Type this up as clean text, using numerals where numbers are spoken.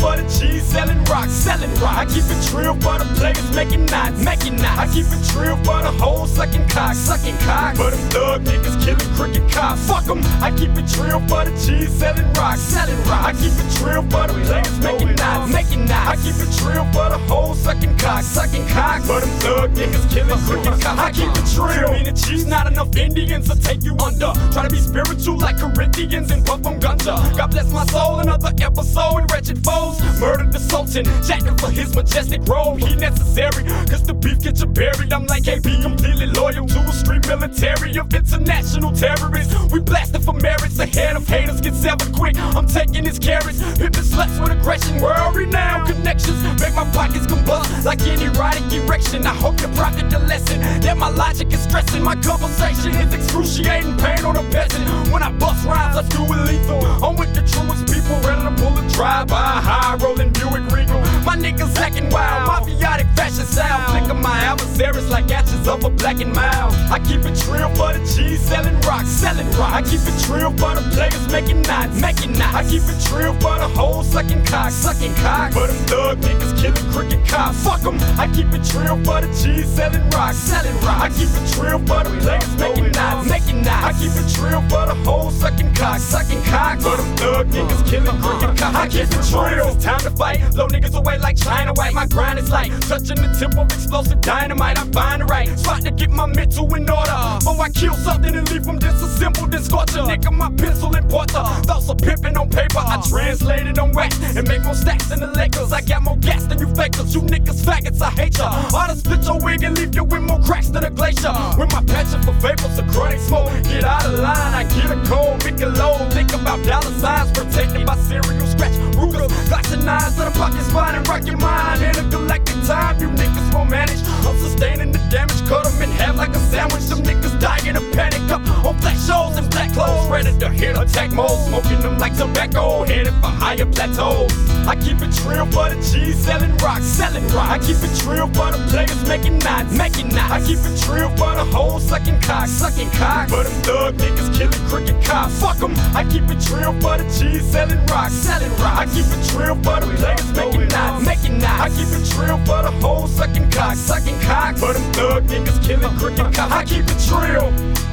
for the cheese, selling rocks, selling rock. I keep it trill for the players, making knots, making knots. I keep it trill for the hoes, sucking cock, sucking cock. For them thug niggas killing cricket cops, fuck them. I keep it trill for the cheese, selling rocks, selling rock. I keep it trill for the players, making knots, making knots. I keep it trill for the hoes, sucking cock, sucking cock. For them thug niggas killing cricket cops, I keep it trill. Me and the cheese, not enough Indians to take you under. Try to be spiritual like Corinthians and puff on ganja. God bless my soul, another episode in Wretched Foes. Murdered the Sultan, jacking for his majestic robe. He necessary, cause the beef get you buried. I'm like KB, completely loyal to a street military of international terrorists. We blasted for merits, ahead of haters get severed quick. I'm taking his carrots, pimping sluts with aggression. World renowned connections make my pockets combust like an erotic erection. I hope you profit the lesson that my logic is stressing. My conversation is excruciating pain on a peasant. When I bust rhymes, I do it lethal. I'm with the truest people, ready to pull a drive-by, high rolling Buick Regal. My niggas acting wild, mafiotic fashion style. Flicking my adversaries like ashes of a blackened mouth. I keep it trill for the cheese, selling rocks, selling rock. I keep it trill for the players, making knots, making knots. I keep it trill for the hoes, sucking cock, sucking cock. For them thug niggas killing cricket cops, fuck them. I keep it trill for the cheese, selling rocks, selling rock. I keep it trill for the players, making knots, making knots. I keep it trill for the hoes, sucking cock, sucking cock. For them thug niggas killing cricket cops, I keep it trill. It's time to fight, blow niggas away like China White. My grind is like touching the tip of explosive dynamite. I find the right spot to get my mental in order. Before I kill something and leave them disassembled and scorch a nigga, my pencil and porter. Thoughts of pimping on paper, I translate it on wax and make more stacks than the Lakers. I got more gas than you fakers, you niggas faggots, I hate ya. Ought to split your wig and leave you with more cracks than a glacier. With my passion for vapors, a chronic smoke, get out of line, I get a cold, pick a load. Think about dollar signs, protected by cereal scratch, Rugers, Glocks and knives to the pocket's fine and rock your mind. In a galactic time, you niggas won't manage. I'm sustaining the damage, cut them in half like a sandwich. Some niggas dying of panic up on black shows and black clothes, ready to hit attack mode, smoking them like tobacco, headed for higher plateaus. I keep it trill for the cheese, selling rocks, selling rock. I keep it trill for the players, making knots, making knots. I keep it trill for the hoes, sucking cock, sucking cock. For them thug niggas killing cricket cops, fuck them. I keep it trill for the cheese, selling rocks, selling rock. I keep it trill for the players, making knots, making knots. I keep it trill for the hoes, sucking cock, sucking cock. For them thug niggas killing cricket cops, I keep it trill.